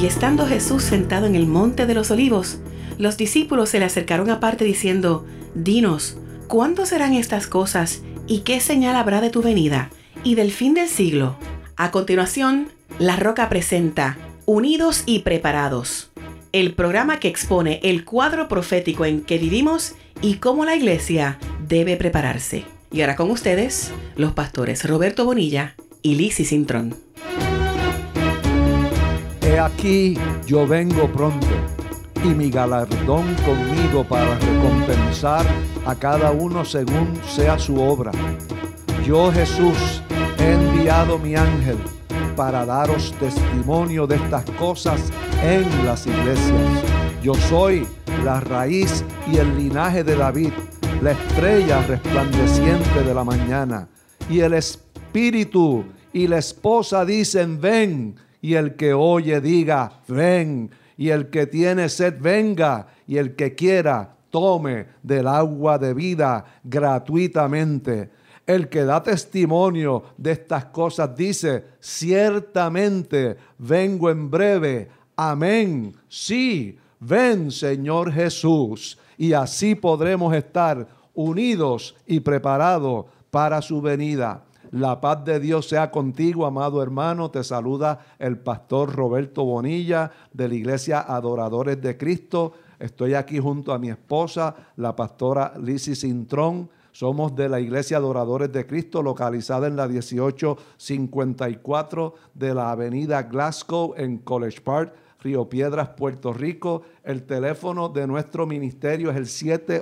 Estando Jesús sentado en el monte de los olivos, los discípulos se le acercaron aparte diciendo: Dinos, ¿cuándo serán estas cosas y qué señal habrá de tu venida y del fin del siglo? A continuación, La Roca presenta Unidos y Preparados, el programa que expone el cuadro profético en que vivimos y cómo la iglesia debe prepararse. Y ahora con ustedes, los pastores Roberto Bonilla y Lizzy Cintrón. He aquí, yo vengo pronto, y mi galardón conmigo para recompensar a cada uno según sea su obra. Yo, Jesús, he enviado mi ángel para daros testimonio de estas cosas en las iglesias. Yo soy la raíz y el linaje de David, la estrella resplandeciente de la mañana. Y el Espíritu y la esposa dicen: ven. Y el que oye diga: ven. Y el que tiene sed venga. Y el que quiera tome del agua de vida gratuitamente. El que da testimonio de estas cosas dice: ciertamente vengo en breve. Amén. Sí, ven, Señor Jesús. Y así podremos estar unidos y preparados para su venida. La paz de Dios sea contigo, amado hermano. Te saluda el pastor Roberto Bonilla de la Iglesia Adoradores de Cristo. Estoy aquí junto a mi esposa, la pastora Lizzy Cintrón. Somos de la Iglesia Adoradores de Cristo, localizada en la 1854 de la avenida Glasgow en College Park, Río Piedras, Puerto Rico. El teléfono de nuestro ministerio es el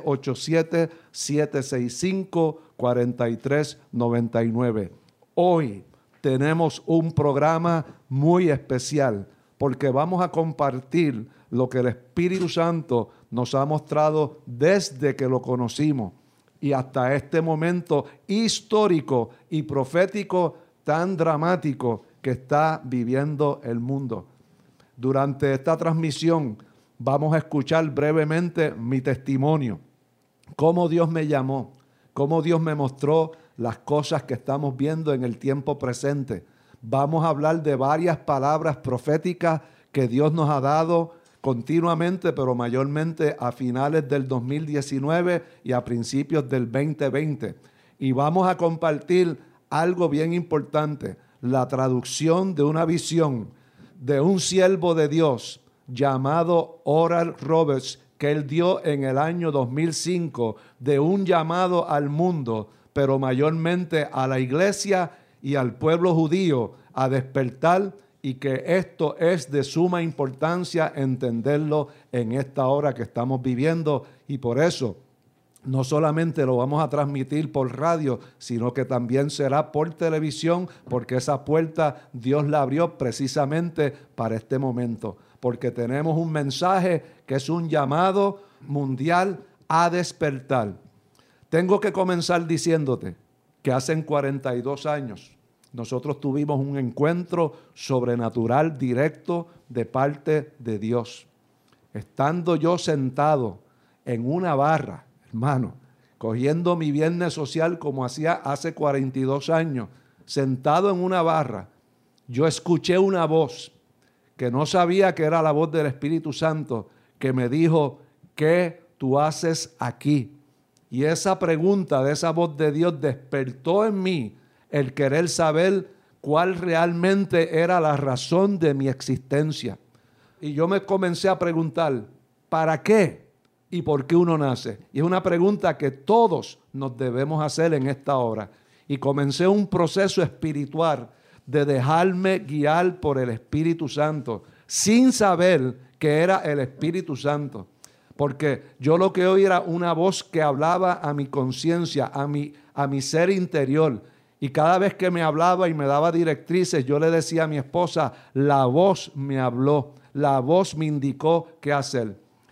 787-765-4399. Hoy tenemos un programa muy especial porque vamos a compartir lo que el Espíritu Santo nos ha mostrado desde que lo conocimos y hasta este momento histórico y profético tan dramático que está viviendo el mundo. Durante esta transmisión vamos a escuchar brevemente mi testimonio, cómo Dios me llamó, cómo Dios me mostró las cosas que estamos viendo en el tiempo presente. Vamos a hablar de varias palabras proféticas que Dios nos ha dado continuamente, pero mayormente a finales del 2019 y a principios del 2020. Y vamos a compartir algo bien importante, la traducción de una visión de un siervo de Dios llamado Oral Roberts, que él dio en el año 2005, de un llamado al mundo, pero mayormente a la iglesia y al pueblo judío a despertar, y que esto es de suma importancia entenderlo en esta hora que estamos viviendo. Y por eso no solamente lo vamos a transmitir por radio, sino que también será por televisión, porque esa puerta Dios la abrió precisamente para este momento. Porque tenemos un mensaje que es un llamado mundial a despertar. Tengo que comenzar diciéndote que hace 42 años nosotros tuvimos un encuentro sobrenatural directo de parte de Dios. Estando yo sentado en una barra, hermano, cogiendo mi viernes social como hacía hace 42 años, sentado en una barra, yo escuché una voz que no sabía que era la voz del Espíritu Santo, que me dijo: ¿qué tú haces aquí? Y esa pregunta de esa voz de Dios despertó en mí el querer saber cuál realmente era la razón de mi existencia. Y yo me comencé a preguntar: ¿para qué y por qué uno nace? Y es una pregunta que todos nos debemos hacer en esta hora. Y comencé un proceso espiritual de dejarme guiar por el Espíritu Santo, sin saber que era el Espíritu Santo. Porque yo lo que oí era una voz que hablaba a mi conciencia, a mi ser interior. Y cada vez que me hablaba y me daba directrices, yo le decía a mi esposa: la voz me habló, la voz me indicó qué hacer.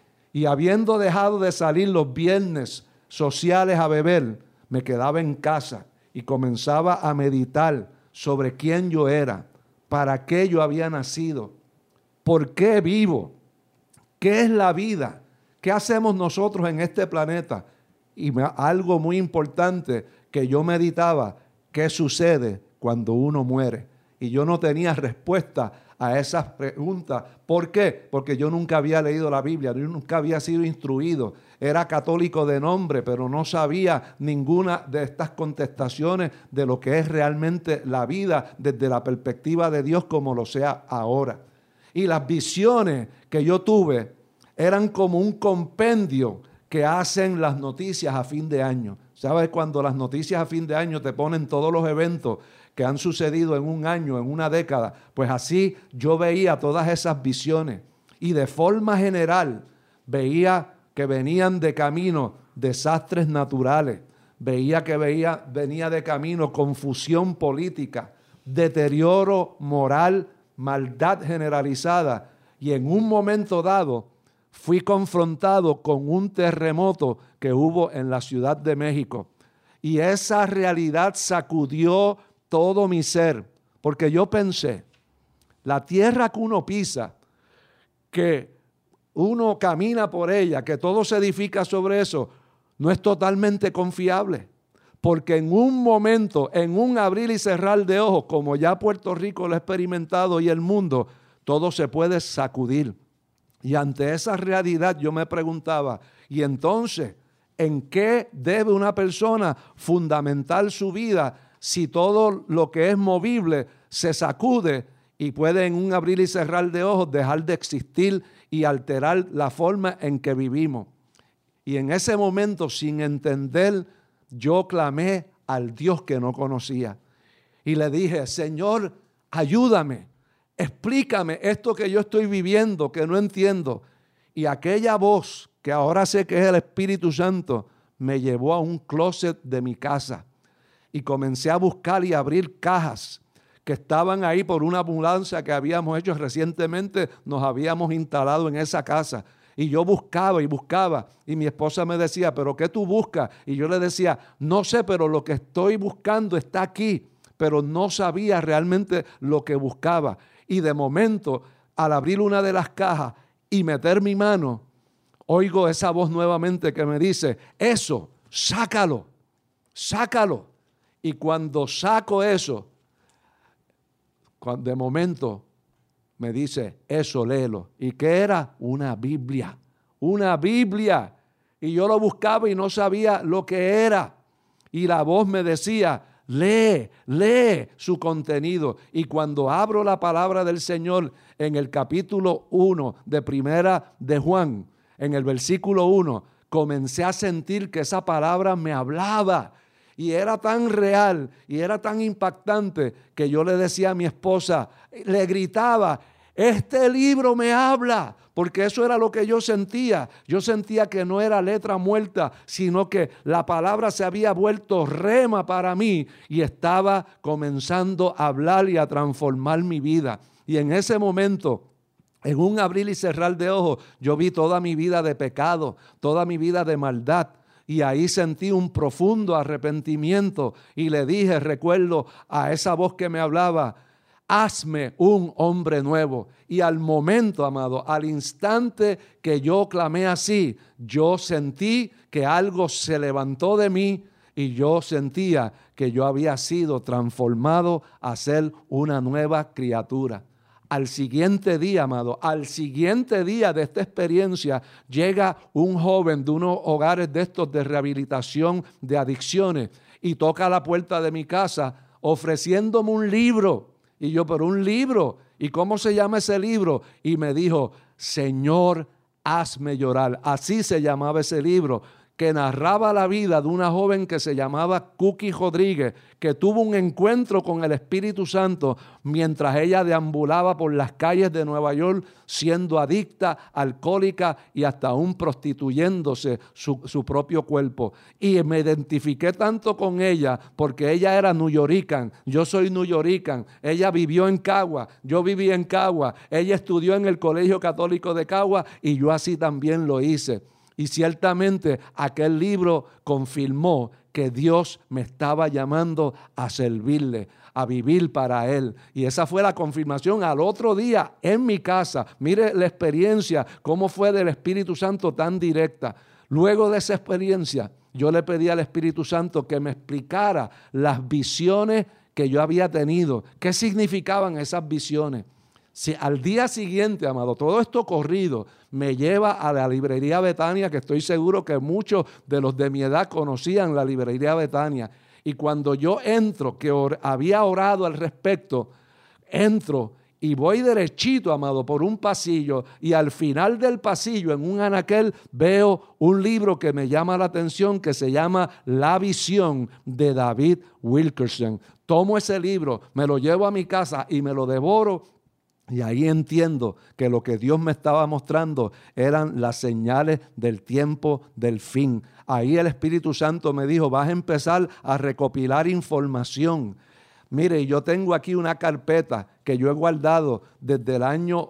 Y habiendo dejado de salir los viernes sociales a beber, me quedaba en casa y comenzaba a meditar sobre quién yo era, para qué yo había nacido, por qué vivo, qué es la vida, qué hacemos nosotros en este planeta. Y algo muy importante que yo meditaba: ¿qué sucede cuando uno muere? Y yo no tenía respuesta a esas preguntas. ¿Por qué? Porque yo nunca había leído la Biblia, yo nunca había sido instruido. Era católico de nombre, pero no sabía ninguna de estas contestaciones de lo que es realmente la vida desde la perspectiva de Dios como lo sea ahora. Y las visiones que yo tuve eran como un compendio que hacen las noticias a fin de año. ¿Sabes? Cuando las noticias a fin de año te ponen todos los eventos que han sucedido en un año, en una década, pues así yo veía todas esas visiones. Y de forma general veía que venían de camino desastres naturales, veía que venía de camino confusión política, deterioro moral, maldad generalizada, y en un momento dado fui confrontado con un terremoto que hubo en la Ciudad de México, y esa realidad sacudió todo mi ser, porque yo pensé, la tierra que uno pisa, que uno camina por ella, que todo se edifica sobre eso, no es totalmente confiable. Porque en un momento, en un abrir y cerrar de ojos, como ya Puerto Rico lo ha experimentado y el mundo, todo se puede sacudir. Y ante esa realidad yo me preguntaba, ¿y entonces en qué debe una persona fundamentar su vida si todo lo que es movible se sacude y puede en un abrir y cerrar de ojos dejar de existir y alterar la forma en que vivimos? Y en ese momento, sin entender, yo clamé al Dios que no conocía y le dije, Señor, ayúdame, explícame esto que yo estoy viviendo, que no entiendo. Y aquella voz, que ahora sé que es el Espíritu Santo, me llevó a un closet de mi casa y comencé a buscar y abrir cajas que estaban ahí por una mudanza que habíamos hecho recientemente, nos habíamos instalado en esa casa. Y yo buscaba y buscaba, y mi esposa me decía, ¿pero qué tú buscas? Y yo le decía, no sé, pero lo que estoy buscando está aquí, pero no sabía realmente lo que buscaba. Y de momento, al abrir una de las cajas y meter mi mano, oigo esa voz nuevamente que me dice, eso, sácalo, sácalo. Y cuando saco eso, de momento me dice, eso léelo. ¿Y qué era? Una Biblia. Una Biblia. Y yo lo buscaba y no sabía lo que era. Y la voz me decía, lee su contenido. Y cuando abro la palabra del Señor en el capítulo 1 de Primera de Juan, en el versículo 1, comencé a sentir que esa palabra me hablaba. Y era tan real y era tan impactante que yo le decía a mi esposa, le gritaba, este libro me habla, porque eso era lo que yo sentía. Yo sentía que no era letra muerta, sino que la palabra se había vuelto rema para mí y estaba comenzando a hablar y a transformar mi vida. Y en ese momento, en un abrir y cerrar de ojos, yo vi toda mi vida de pecado, toda mi vida de maldad. Y ahí sentí un profundo arrepentimiento y le dije, recuerdo a esa voz que me hablaba, hazme un hombre nuevo. Y al momento, amado, al instante que yo clamé así, yo sentí que algo se levantó de mí y yo sentía que yo había sido transformado a ser una nueva criatura. Al siguiente día, amado, al siguiente día de esta experiencia, llega un joven de unos hogares de estos de rehabilitación de adicciones y toca la puerta de mi casa ofreciéndome un libro. Y yo, pero un libro, ¿y cómo se llama ese libro? Y me dijo, Señor, hazme llorar. Así se llamaba ese libro, que narraba la vida de una joven que se llamaba Cookie Rodríguez, que tuvo un encuentro con el Espíritu Santo mientras ella deambulaba por las calles de Nueva York siendo adicta, alcohólica y hasta aún prostituyéndose su propio cuerpo. Y me identifiqué tanto con ella porque ella era nuyorican, yo soy nuyorican, ella vivió en Cagua, yo viví en Cagua, ella estudió en el Colegio Católico de Cagua y yo así también lo hice. Y ciertamente aquel libro confirmó que Dios me estaba llamando a servirle, a vivir para Él. Y esa fue la confirmación al otro día en mi casa. Mire la experiencia, cómo fue del Espíritu Santo tan directa. Luego de esa experiencia, yo le pedí al Espíritu Santo que me explicara las visiones que yo había tenido. ¿Qué significaban esas visiones? Si al día siguiente, amado, todo esto corrido me lleva a la librería Betania, que estoy seguro que muchos de los de mi edad conocían la librería Betania. Y cuando yo entro, que había orado al respecto, entro y voy derechito, amado, por un pasillo, y al final del pasillo, en un anaquel, veo un libro que me llama la atención, que se llama La Visión, de David Wilkerson. Tomo ese libro, me lo llevo a mi casa y me lo devoro. Y ahí entiendo que lo que Dios me estaba mostrando eran las señales del tiempo del fin. Ahí el Espíritu Santo me dijo, vas a empezar a recopilar información. Mire, yo tengo aquí una carpeta que yo he guardado desde el año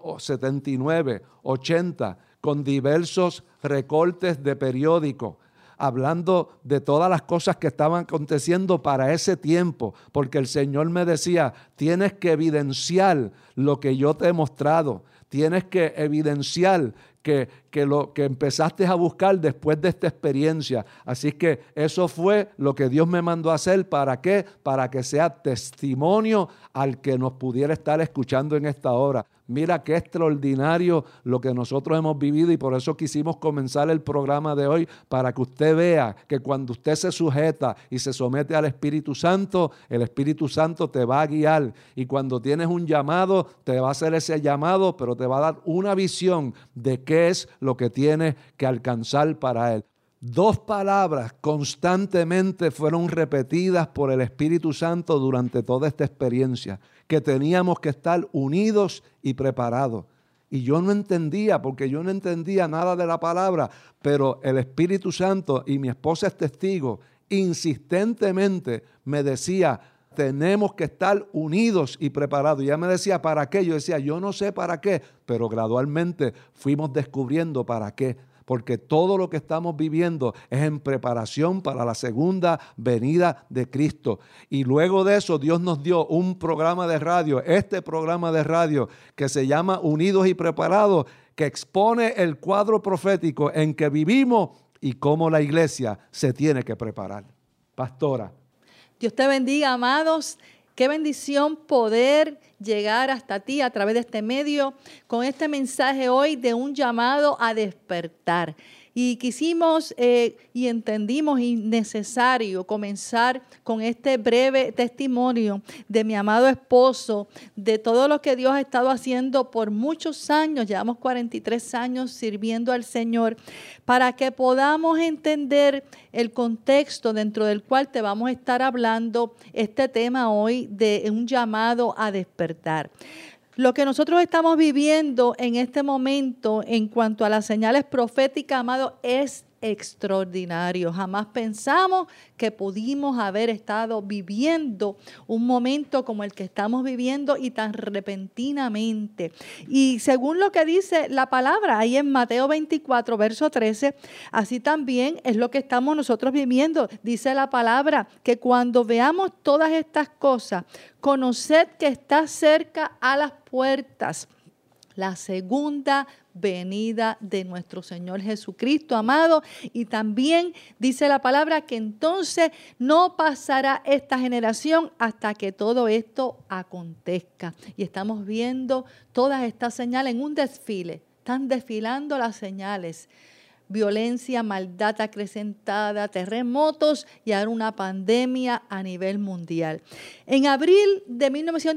79, 80, con diversos recortes de periódicos, hablando de todas las cosas que estaban aconteciendo para ese tiempo, porque el Señor me decía, tienes que evidenciar lo que yo te he mostrado, tienes que evidenciar que lo que empezaste a buscar después de esta experiencia. Así que eso fue lo que Dios me mandó a hacer. ¿Para qué? Para que sea testimonio al que nos pudiera estar escuchando en esta hora. Mira qué extraordinario lo que nosotros hemos vivido, y por eso quisimos comenzar el programa de hoy, para que usted vea que cuando usted se sujeta y se somete al Espíritu Santo, el Espíritu Santo te va a guiar, y cuando tienes un llamado, te va a hacer ese llamado, pero te va a dar una visión de qué es lo que tienes que alcanzar para Él. 2 palabras constantemente fueron repetidas por el Espíritu Santo durante toda esta experiencia, que teníamos que estar unidos y preparados. Y yo no entendía, porque yo no entendía nada de la palabra, pero el Espíritu Santo, y mi esposa es testigo, insistentemente me decía, tenemos que estar unidos y preparados. Y ella me decía, ¿para qué? Yo decía, yo no sé para qué, pero gradualmente fuimos descubriendo para qué. Porque todo lo que estamos viviendo es en preparación para la segunda venida de Cristo. Y luego de eso, Dios nos dio un programa de radio, este programa de radio que se llama Unidos y Preparados, que expone el cuadro profético en que vivimos y cómo la iglesia se tiene que preparar. Pastora. Dios te bendiga, amados. Qué bendición poder llegar hasta ti a través de este medio con este mensaje hoy de un llamado a despertar. Y quisimos y entendimos innecesario comenzar con este breve testimonio de mi amado esposo, de todo lo que Dios ha estado haciendo por muchos años. Llevamos 43 años sirviendo al Señor, para que podamos entender el contexto dentro del cual te vamos a estar hablando este tema hoy de un llamado a despertar. Lo que nosotros estamos viviendo en este momento en cuanto a las señales proféticas, amado, es extraordinario. Jamás pensamos que pudimos haber estado viviendo un momento como el que estamos viviendo, y tan repentinamente. Y según lo que dice la palabra ahí en Mateo 24, verso 13, así también es lo que estamos nosotros viviendo. Dice la palabra que cuando veamos todas estas cosas, conoced que está cerca a las puertas la segunda venida de nuestro Señor Jesucristo, amado. Y también dice la palabra que entonces no pasará esta generación hasta que todo esto acontezca. Y estamos viendo todas estas señales en un desfile. Están desfilando las señales. Violencia, maldad acrecentada, terremotos y ahora una pandemia a nivel mundial. En abril de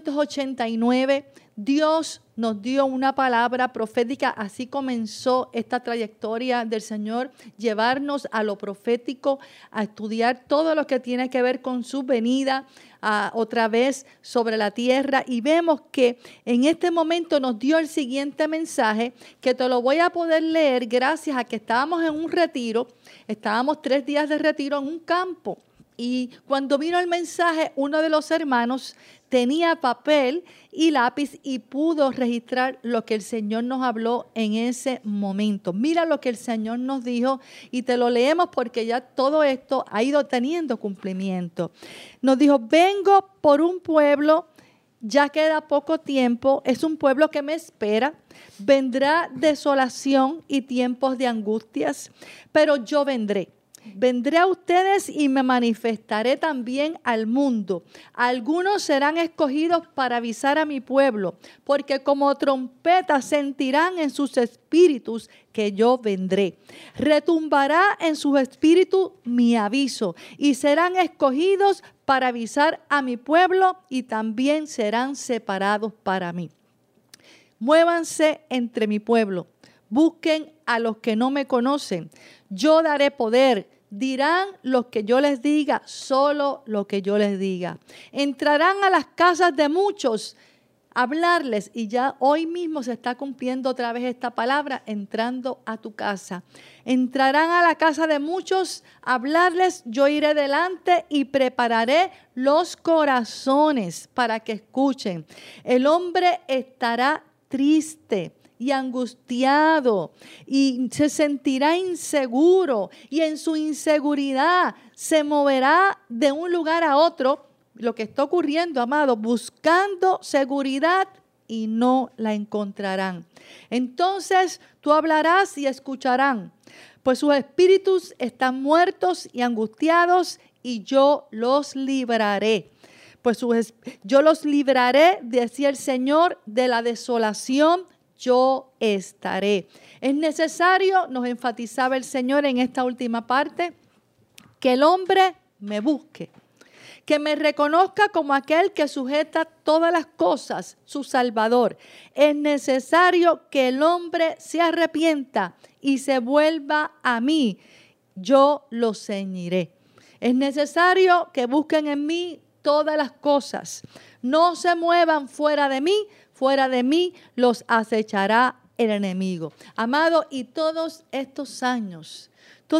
1989, Dios nos dio una palabra profética. Así comenzó esta trayectoria del Señor, llevarnos a lo profético, a estudiar todo lo que tiene que ver con su venida otra vez sobre la tierra. Y vemos que en este momento nos dio el siguiente mensaje, que te lo voy a poder leer gracias a que estábamos en un retiro. Estábamos 3 días de retiro en un campo. Y cuando vino el mensaje, uno de los hermanos tenía papel y lápiz y pudo registrar lo que el Señor nos habló en ese momento. Mira lo que el Señor nos dijo, y te lo leemos porque ya todo esto ha ido teniendo cumplimiento. Nos dijo: vengo por un pueblo, ya queda poco tiempo, es un pueblo que me espera. Vendrá desolación y tiempos de angustias, pero yo vendré. Vendré a ustedes y me manifestaré también al mundo. Algunos serán escogidos para avisar a mi pueblo, porque como trompetas sentirán en sus espíritus que yo vendré. Retumbará en sus espíritus mi aviso y serán escogidos para avisar a mi pueblo y también serán separados para mí. Muévanse entre mi pueblo. Busquen a los que no me conocen. Yo daré poder. Dirán lo que yo les diga, solo lo que yo les diga. Entrarán a las casas de muchos a hablarles. Y ya hoy mismo se está cumpliendo otra vez esta palabra, entrando a tu casa. Entrarán a la casa de muchos a hablarles. Yo iré delante y prepararé los corazones para que escuchen. El hombre estará triste y angustiado y se sentirá inseguro y en su inseguridad se moverá de un lugar a otro. Lo que está ocurriendo, amado, buscando seguridad y no la encontrarán. Entonces tú hablarás y escucharán, pues sus espíritus están muertos y angustiados y yo los libraré. Pues yo los libraré, decía el Señor, de la desolación. Yo estaré. Es necesario, nos enfatizaba el Señor en esta última parte, que el hombre me busque, que me reconozca como aquel que sujeta todas las cosas, su Salvador. Es necesario que el hombre se arrepienta y se vuelva a mí. Yo lo ceñiré. Es necesario que busquen en mí todas las cosas. No se muevan fuera de mí los acechará el enemigo. Amado, y todos estos años,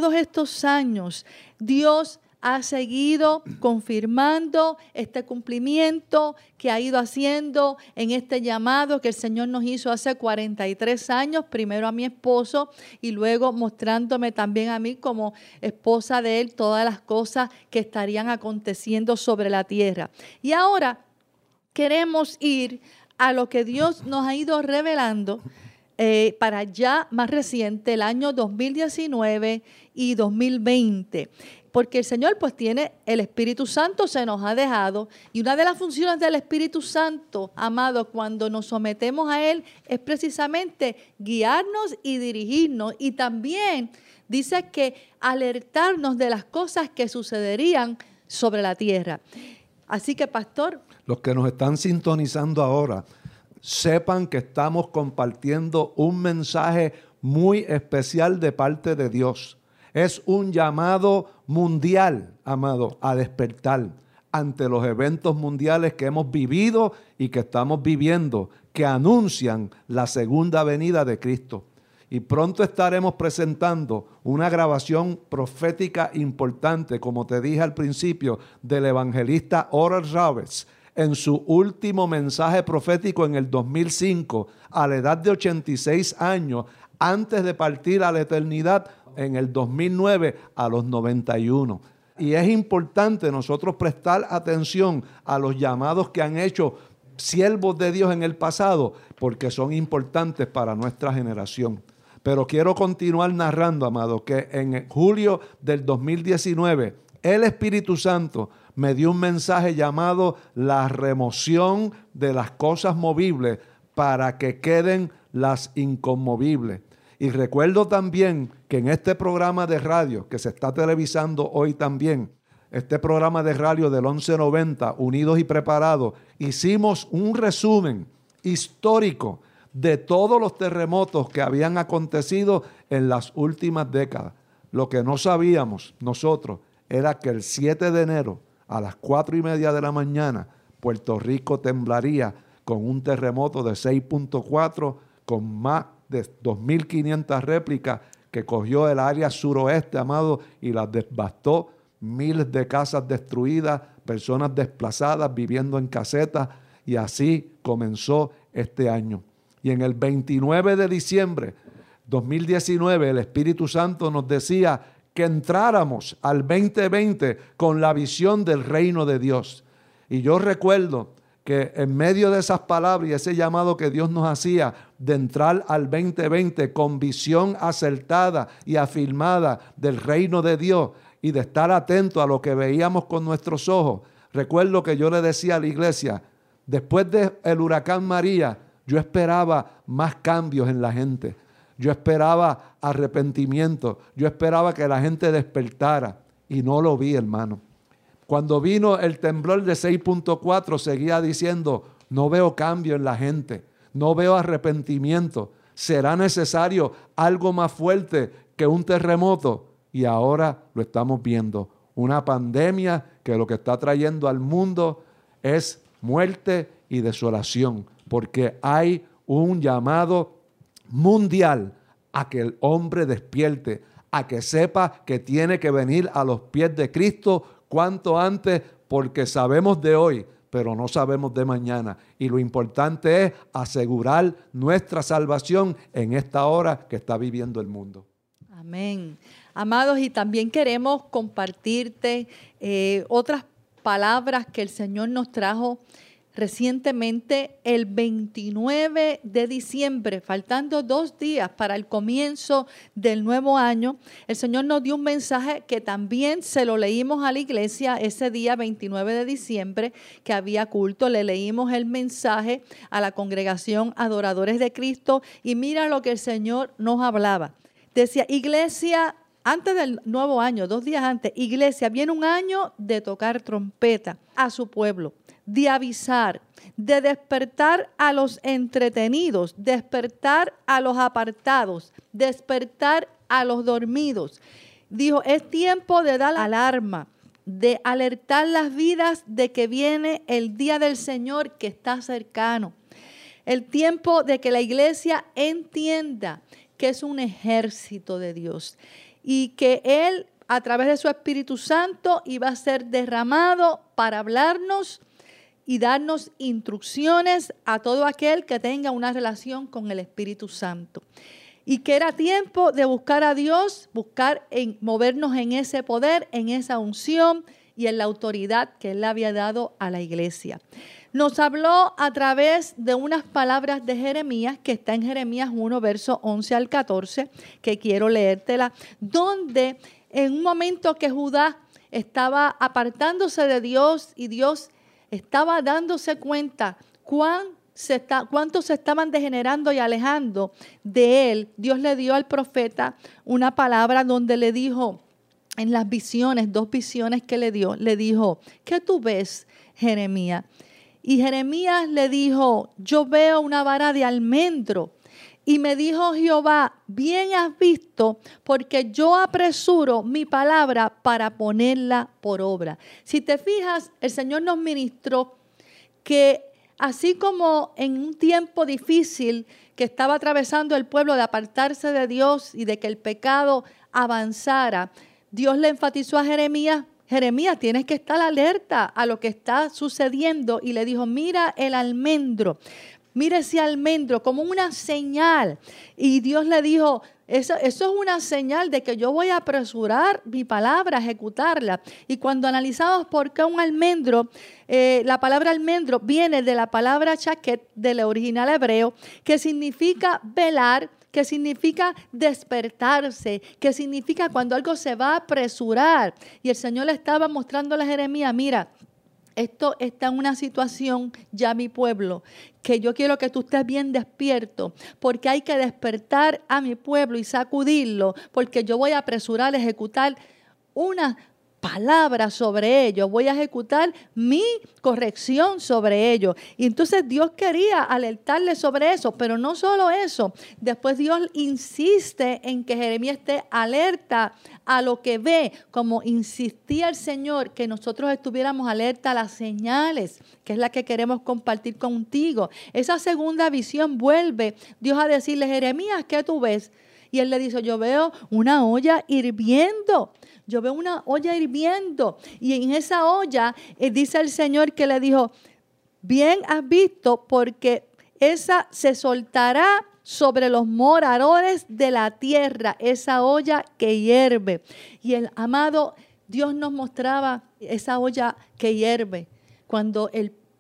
Dios ha seguido confirmando este cumplimiento que ha ido haciendo en este llamado que el Señor nos hizo hace 43 años, primero a mi esposo y luego mostrándome también a mí como esposa de él todas las cosas que estarían aconteciendo sobre la tierra. Y ahora queremos ir a lo que Dios nos ha ido revelando para ya más reciente, el año 2019 y 2020. Porque el Señor pues tiene el Espíritu Santo, se nos ha dejado. Y una de las funciones del Espíritu Santo, amado, cuando nos sometemos a Él, es precisamente guiarnos y dirigirnos. Y también dice que alertarnos de las cosas que sucederían sobre la tierra. Así que, pastor. Los que nos están sintonizando ahora, sepan que estamos compartiendo un mensaje muy especial de parte de Dios. Es un llamado mundial, amado, a despertar ante los eventos mundiales que hemos vivido y que estamos viviendo, que anuncian la segunda venida de Cristo. Y pronto estaremos presentando una grabación profética importante, como te dije al principio, del evangelista Oral Roberts, en su último mensaje profético en el 2005, a la edad de 86 años, antes de partir a la eternidad en el 2009 a los 91. Y es importante nosotros prestar atención a los llamados que han hecho siervos de Dios en el pasado, porque son importantes para nuestra generación. Pero quiero continuar narrando, amado, que en julio del 2019, el Espíritu Santo me dio un mensaje llamado la remoción de las cosas movibles para que queden las inconmovibles. Y recuerdo también que en este programa de radio que se está televisando hoy también, este programa de radio del 1190, Unidos y Preparados, hicimos un resumen histórico de todos los terremotos que habían acontecido en las últimas décadas. Lo que no sabíamos nosotros era que el 7 de enero a las 4:30 de la mañana, Puerto Rico temblaría con un terremoto de 6.4 con más de 2.500 réplicas que cogió el área suroeste, amado, y las devastó. Miles de casas destruidas, personas desplazadas, viviendo en casetas, y así comenzó este año. Y en el 29 de diciembre 2019, el Espíritu Santo nos decía que entráramos al 2020 con la visión del reino de Dios. Y yo recuerdo que que en medio de esas palabras y ese llamado que Dios nos hacía de entrar al 2020 con visión acertada y afirmada del reino de Dios y de estar atento a lo que veíamos con nuestros ojos, recuerdo que yo le decía a la iglesia, después del huracán María, yo esperaba más cambios en la gente. Yo esperaba arrepentimiento. Yo esperaba que la gente despertara. Y no lo vi, hermano. Cuando vino el temblor de 6.4, seguía diciendo, no veo cambio en la gente. No veo arrepentimiento. ¿Será necesario algo más fuerte que un terremoto? Y ahora lo estamos viendo. Una pandemia que lo que está trayendo al mundo es muerte y desolación. Porque hay un llamado mundial a que el hombre despierte, a que sepa que tiene que venir a los pies de Cristo cuanto antes, porque sabemos de hoy, pero no sabemos de mañana. Y lo importante es asegurar nuestra salvación en esta hora que está viviendo el mundo. Amén. Amados, y también queremos compartirte otras palabras que el Señor nos trajo recientemente, el 29 de diciembre, faltando 2 días para el comienzo del nuevo año. El Señor nos dio un mensaje que también se lo leímos a la iglesia ese día 29 de diciembre que había culto. Le leímos el mensaje a la congregación Adoradores de Cristo y mira lo que el Señor nos hablaba. Decía, iglesia, antes del nuevo año, 2 días antes, iglesia, viene un año de tocar trompeta a su pueblo, de avisar, de despertar a los entretenidos, despertar a los apartados, despertar a los dormidos. Dijo, es tiempo de dar alarma, de alertar las vidas de que viene el día del Señor que está cercano. El tiempo de que la iglesia entienda que es un ejército de Dios y que Él, a través de su Espíritu Santo, iba a ser derramado para hablarnos y darnos instrucciones a todo aquel que tenga una relación con el Espíritu Santo. Y que era tiempo de buscar a Dios, movernos en ese poder, en esa unción y en la autoridad que Él le había dado a la iglesia. Nos habló a través de unas palabras de Jeremías, que está en Jeremías 1, versos 11 al 14, que quiero leértela, donde en un momento que Judá estaba apartándose de Dios y Dios estaba dándose cuenta cuántos se estaban degenerando y alejando de Él, Dios le dio al profeta una palabra donde le dijo, en las visiones, 2 visiones que le dijo, ¿qué tú ves, Jeremías? Y Jeremías le dijo, yo veo una vara de almendro. Y me dijo Jehová, bien has visto, porque yo apresuro mi palabra para ponerla por obra. Si te fijas, el Señor nos ministró que así como en un tiempo difícil que estaba atravesando el pueblo de apartarse de Dios y de que el pecado avanzara, Dios le enfatizó a Jeremías, Jeremías, tienes que estar alerta a lo que está sucediendo. Y le dijo, mira el almendro. Mira ese almendro como una señal. Y Dios le dijo, eso es una señal de que yo voy a apresurar mi palabra, a ejecutarla. Y cuando analizamos por qué un almendro, la palabra almendro viene de la palabra chaquet, del original hebreo, que significa velar, que significa despertarse, que significa cuando algo se va a apresurar. Y el Señor le estaba mostrándole a Jeremías, mira, esto está en una situación ya, mi pueblo, que yo quiero que tú estés bien despierto, porque hay que despertar a mi pueblo y sacudirlo, porque yo voy a apresurar a ejecutar una palabra sobre ellos, voy a ejecutar mi corrección sobre ellos. Y entonces Dios quería alertarle sobre eso, pero no solo eso. Después Dios insiste en que Jeremías esté alerta a lo que ve, como insistía el Señor que nosotros estuviéramos alerta a las señales, que es la que queremos compartir contigo. Esa segunda visión vuelve Dios a decirle, Jeremías, ¿qué tú ves? Y él le dice, yo veo una olla hirviendo. Yo veo una olla hirviendo. Y en esa olla dice el Señor que le dijo, bien has visto, porque esa se soltará sobre los moradores de la tierra, esa olla que hierve. Y el amado Dios nos mostraba esa olla que hierve. Cuando el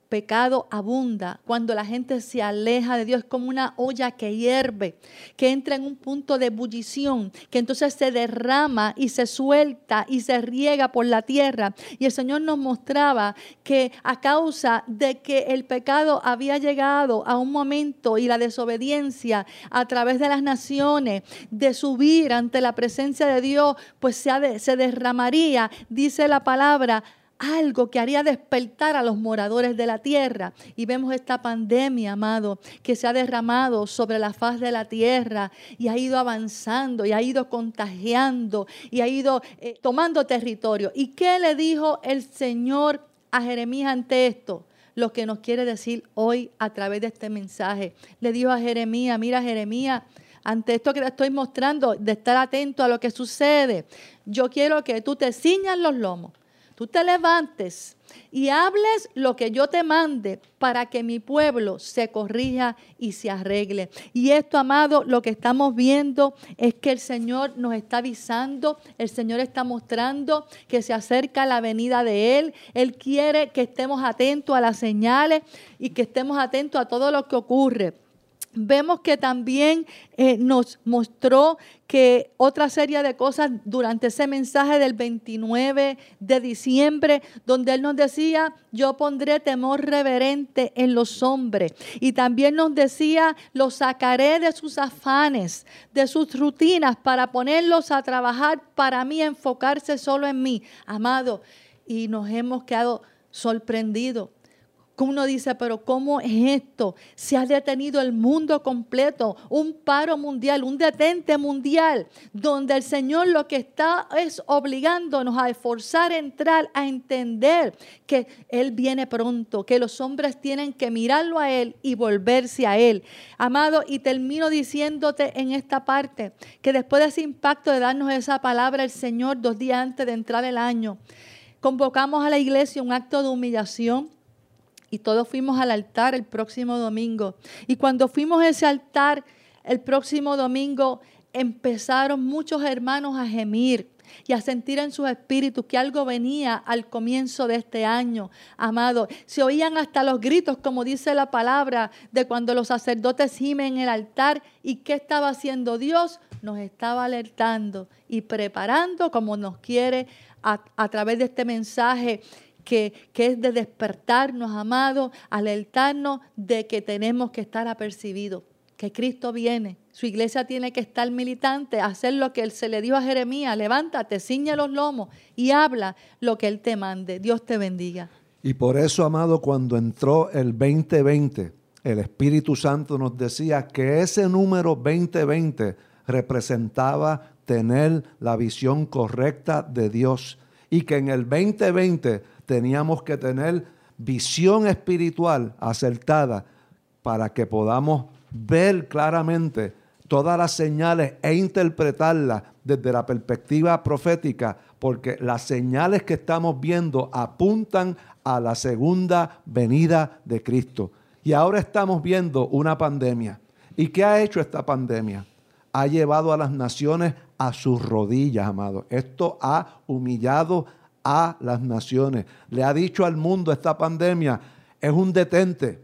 pecado abunda, cuando la gente se aleja de Dios, es como una olla que hierve, que entra en un punto de ebullición, que entonces se derrama y se suelta y se riega por la tierra. Y el Señor nos mostraba que a causa de que el pecado había llegado a un momento y la desobediencia a través de las naciones, de subir ante la presencia de Dios, pues se derramaría, dice la palabra, algo que haría despertar a los moradores de la tierra. Y vemos esta pandemia, amado, que se ha derramado sobre la faz de la tierra y ha ido avanzando y ha ido contagiando y ha ido tomando territorio. ¿Y qué le dijo el Señor a Jeremías ante esto? Lo que nos quiere decir hoy a través de este mensaje. Le dijo a Jeremías, mira Jeremías, ante esto que te estoy mostrando, de estar atento a lo que sucede, yo quiero que tú te ciñas los lomos. Tú te levantes y hables lo que yo te mande para que mi pueblo se corrija y se arregle. Y esto, amado, lo que estamos viendo es que el Señor nos está avisando, el Señor está mostrando que se acerca la venida de Él. Él quiere que estemos atentos a las señales y que estemos atentos a todo lo que ocurre. Vemos que también nos mostró que otra serie de cosas durante ese mensaje del 29 de diciembre, donde Él nos decía, yo pondré temor reverente en los hombres. Y también nos decía, los sacaré de sus afanes, de sus rutinas, para ponerlos a trabajar para mí, enfocarse solo en mí. Amado, y nos hemos quedado sorprendidos. Uno dice, pero ¿cómo es esto? Se ha detenido el mundo completo, un paro mundial, un detente mundial, donde el Señor lo que está es obligándonos a esforzar, a entrar, a entender que Él viene pronto, que los hombres tienen que mirarlo a Él y volverse a Él. Amado, y termino diciéndote en esta parte, que después de ese impacto de darnos esa palabra el Señor 2 días antes de entrar el año, convocamos a la iglesia un acto de humillación. Y todos fuimos al altar el próximo domingo. Y cuando fuimos a ese altar el próximo domingo, empezaron muchos hermanos a gemir y a sentir en sus espíritus que algo venía al comienzo de este año, amado. Se oían hasta los gritos, como dice la palabra, de cuando los sacerdotes gimen en el altar. ¿Y qué estaba haciendo Dios? Nos estaba alertando y preparando como nos quiere a través de este mensaje, que es de despertarnos, amados, alertarnos de que tenemos que estar apercibidos, que Cristo viene. Su iglesia tiene que estar militante, hacer lo que Él se le dijo a Jeremías, levántate, ciñe los lomos y habla lo que Él te mande. Dios te bendiga. Y por eso, amado, cuando entró el 2020, el Espíritu Santo nos decía que ese número 2020 representaba tener la visión correcta de Dios y que en el 2020 teníamos que tener visión espiritual acertada para que podamos ver claramente todas las señales e interpretarlas desde la perspectiva profética, porque las señales que estamos viendo apuntan a la segunda venida de Cristo. Y ahora estamos viendo una pandemia. ¿Y qué ha hecho esta pandemia? Ha llevado a las naciones a sus rodillas, amados. Esto ha humillado a las naciones. Le ha dicho al mundo, esta pandemia es un detente.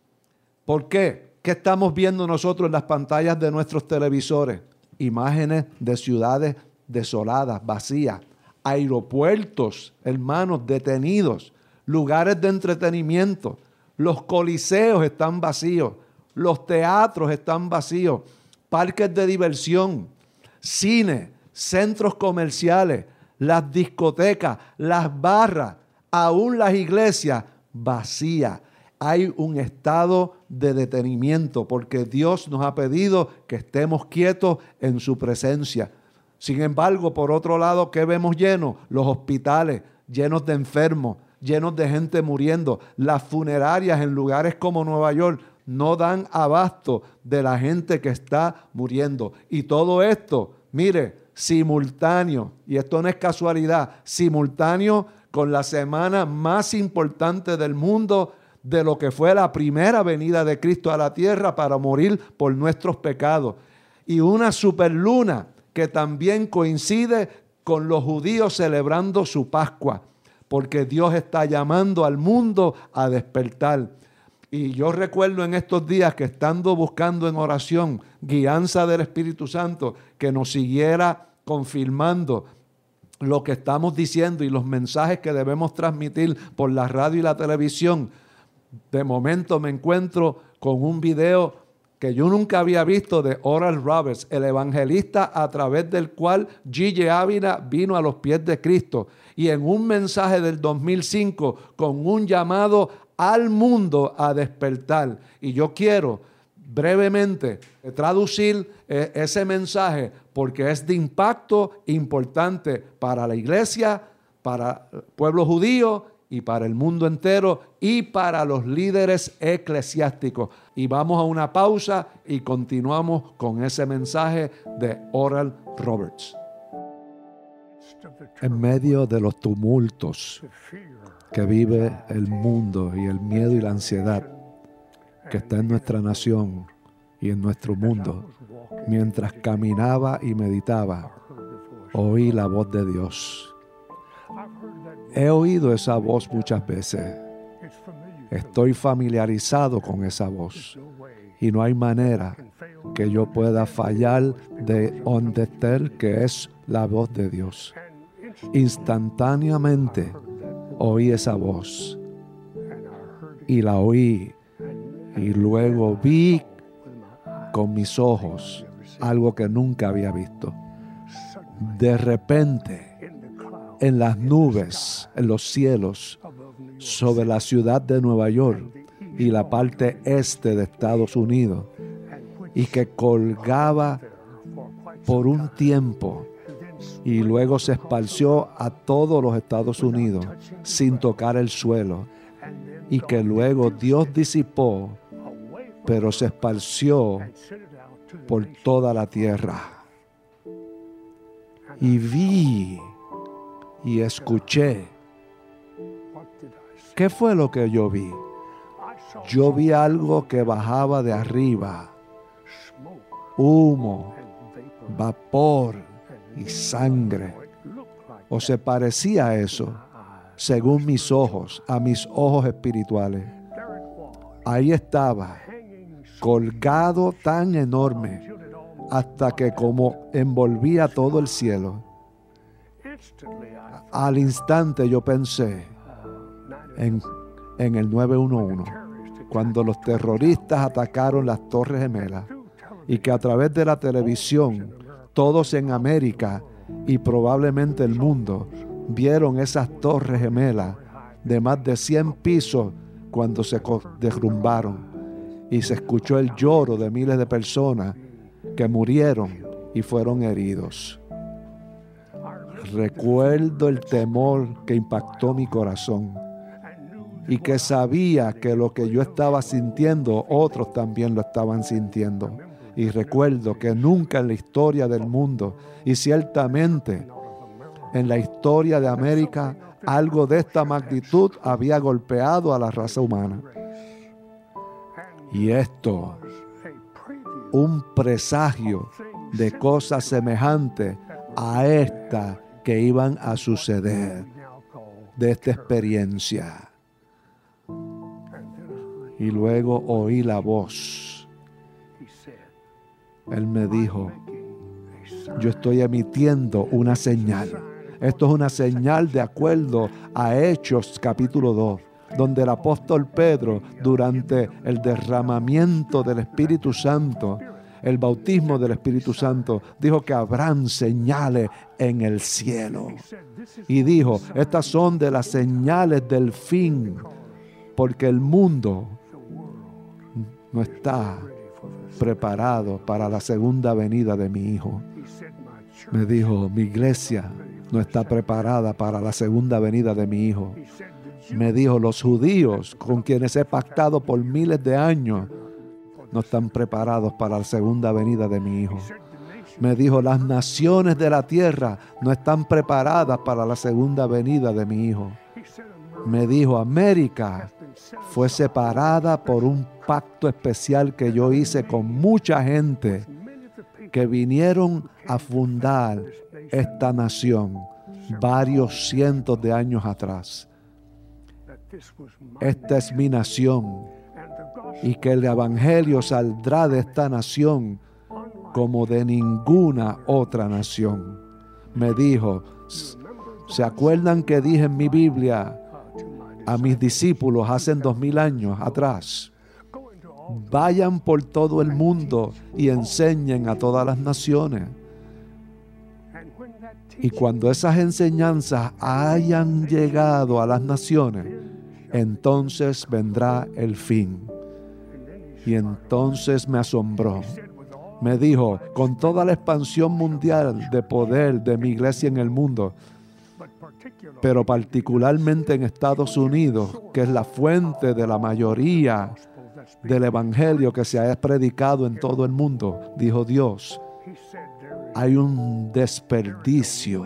¿Por qué? ¿Qué estamos viendo nosotros en las pantallas de nuestros televisores? Imágenes de ciudades desoladas, vacías, aeropuertos, hermanos, detenidos, lugares de entretenimiento, los coliseos están vacíos, los teatros están vacíos, parques de diversión, cine, centros comerciales, las discotecas, las barras, aún las iglesias vacías. Hay un estado de detenimiento porque Dios nos ha pedido que estemos quietos en su presencia. Sin embargo, por otro lado, ¿qué vemos llenos? Los hospitales llenos de enfermos, llenos de gente muriendo. Las funerarias en lugares como Nueva York no dan abasto de la gente que está muriendo. Y todo esto, mire, simultáneo, y esto no es casualidad, simultáneo con la semana más importante del mundo de lo que fue la primera venida de Cristo a la tierra para morir por nuestros pecados. Y una superluna que también coincide con los judíos celebrando su Pascua. porque Dios está llamando al mundo a despertar. Y yo recuerdo en estos días que estando buscando en oración guianza del Espíritu Santo, que nos siguiera confirmando lo que estamos diciendo y los mensajes que debemos transmitir por la radio y la televisión. De momento me encuentro con un video que yo nunca había visto de Oral Roberts, el evangelista a través del cual G.J. Ávila vino a los pies de Cristo. Y en un mensaje del 2005 con un llamado al mundo a despertar. Y yo quiero brevemente traducir ese mensaje porque es de impacto importante para la iglesia, para el pueblo judío y para el mundo entero y para los líderes eclesiásticos. Y vamos a una pausa y continuamos con ese mensaje de Oral Roberts. En medio de los tumultos que vive el mundo y el miedo y la ansiedad que está en nuestra nación y en nuestro mundo, mientras caminaba y meditaba, oí la voz de Dios. He oído esa voz muchas veces. Estoy familiarizado con esa voz y no hay manera que yo pueda fallar de entender que es la voz de Dios. Instantáneamente oí esa voz y la oí y luego vi con mis ojos algo que nunca había visto. De repente, en las nubes, en los cielos, sobre la ciudad de Nueva York y la parte este de Estados Unidos, y que colgaba por un tiempo y luego se esparció a todos los Estados Unidos sin tocar el suelo, y que luego Dios disipó, pero se esparció por toda la tierra. Y vi y escuché. ¿Qué fue lo que yo vi? Yo vi algo que bajaba de arriba, humo, vapor y sangre. O se parecía a eso, según mis ojos, a mis ojos espirituales. Ahí estaba, colgado tan enorme, hasta que como envolvía todo el cielo. Al instante yo pensé en el 911, cuando los terroristas atacaron las Torres Gemelas, y que a través de la televisión todos en América y probablemente el mundo vieron esas Torres Gemelas de más de 100 pisos cuando se derrumbaron, y se escuchó el lloro de miles de personas que murieron y fueron heridos. Recuerdo el temor que impactó mi corazón y que sabía que lo que yo estaba sintiendo, otros también lo estaban sintiendo. Y recuerdo que nunca en la historia del mundo, y ciertamente en la historia de América, algo de esta magnitud había golpeado a la raza humana. Y esto, un presagio de cosas semejantes a esta que iban a suceder, de esta experiencia. Y luego oí la voz. Él me dijo, yo estoy emitiendo una señal. Esto es una señal de acuerdo a Hechos capítulo 2, donde el apóstol Pedro, durante el derramamiento del Espíritu Santo, el bautismo del Espíritu Santo, dijo que habrán señales en el cielo. Y dijo, estas son de las señales del fin, porque el mundo no está preparado para la segunda venida de mi Hijo. Me dijo, mi iglesia no está preparada para la segunda venida de mi Hijo. Me dijo, los judíos con quienes he pactado por miles de años no están preparados para la segunda venida de mi Hijo. Me dijo, las naciones de la tierra no están preparadas para la segunda venida de mi Hijo. Me dijo, América fue separada por un pacto especial que yo hice con mucha gente que vinieron a fundar esta nación. varios cientos de años atrás. Esta es mi nación, y que el evangelio saldrá de esta nación como de ninguna otra nación. Me dijo, ¿se acuerdan que dije en mi Biblia a mis discípulos hace 2000 años atrás? Vayan por todo el mundo y enseñen a todas las naciones. Y cuando esas enseñanzas hayan llegado a las naciones, entonces vendrá el fin. Y entonces me asombró. Me dijo, con toda la expansión mundial de poder de mi iglesia en el mundo, pero particularmente en Estados Unidos, que es la fuente de la mayoría del evangelio que se ha predicado en todo el mundo, dijo Dios, hay un desperdicio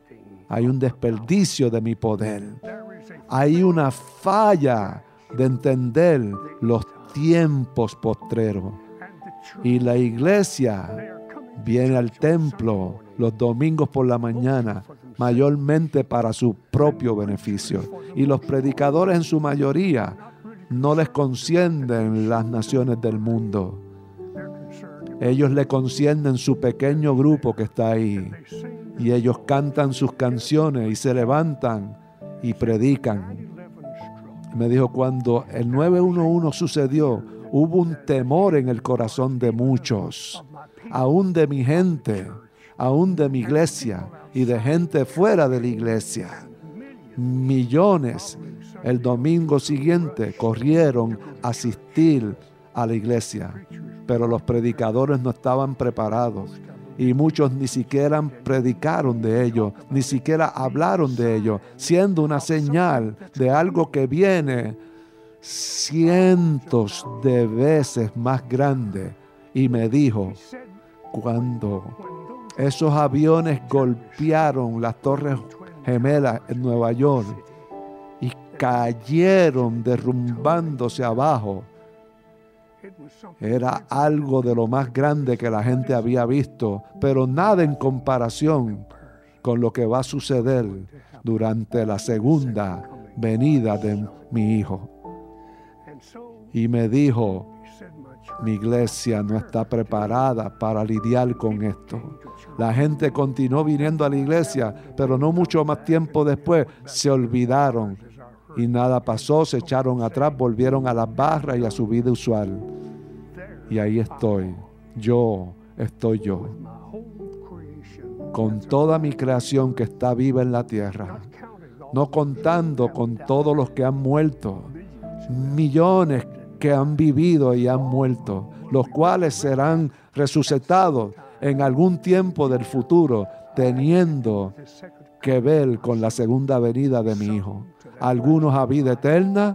de mi poder. Hay una falla de entender los tiempos postreros. Y la iglesia viene al templo los domingos por la mañana, mayormente para su propio beneficio. Y los predicadores en su mayoría no les conciernen las naciones del mundo. Ellos le conciernen su pequeño grupo que está ahí. Y ellos cantan sus canciones y se levantan y predican. Me dijo, cuando el 911 sucedió, hubo un temor en el corazón de muchos, aún de mi gente, aún de mi iglesia y de gente fuera de la iglesia. Millones el domingo siguiente corrieron a asistir a la iglesia, pero los predicadores no estaban preparados y muchos ni siquiera predicaron de ello, ni siquiera hablaron de ello, siendo una señal de algo que viene cientos de veces más grande. Y me dijo, cuando esos aviones golpearon las Torres Gemelas en Nueva York y cayeron derrumbándose abajo, era algo de lo más grande que la gente había visto, pero nada en comparación con lo que va a suceder durante la segunda venida de mi hijo. Y me dijo, mi iglesia no está preparada para lidiar con esto. La gente continuó viniendo a la iglesia, pero no mucho más tiempo después se olvidaron y nada pasó, se echaron atrás, volvieron a las barras y a su vida usual. Y ahí estoy yo, con toda mi creación que está viva en la tierra, no contando con todos los que han muerto, millones que han vivido y han muerto, los cuales serán resucitados en algún tiempo del futuro, teniendo que ver con la segunda venida de mi Hijo. Algunos a vida eterna,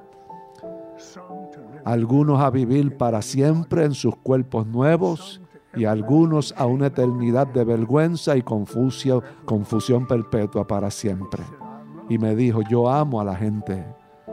algunos a vivir para siempre en sus cuerpos nuevos y algunos a una eternidad de vergüenza y confusión perpetua para siempre. Y me dijo, yo amo a la gente.